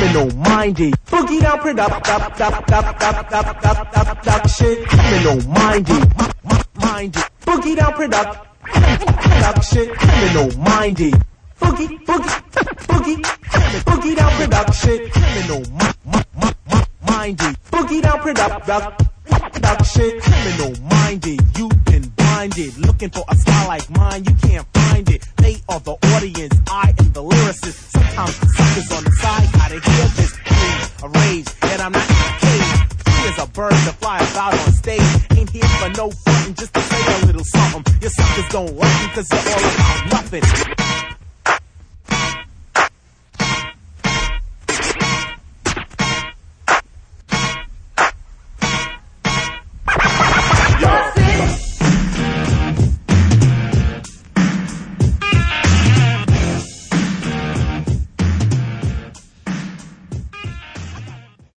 criminal minded. Boogie down production, criminal minded. Boogie down production, criminal minded. Boogie down production, criminal minded. Boogie down production, criminal minded. You've been blinded, looking for a style like mine, you can't find it. They are the audience, I am the lyricist. Sometimes suckers on the side gotta hear this thing, a rage, and I'm not in a cage. Free as a bird to fly about on stage. Ain't here for no fun, just to say a little something. Your suckers don't like me cause you're all about nothing.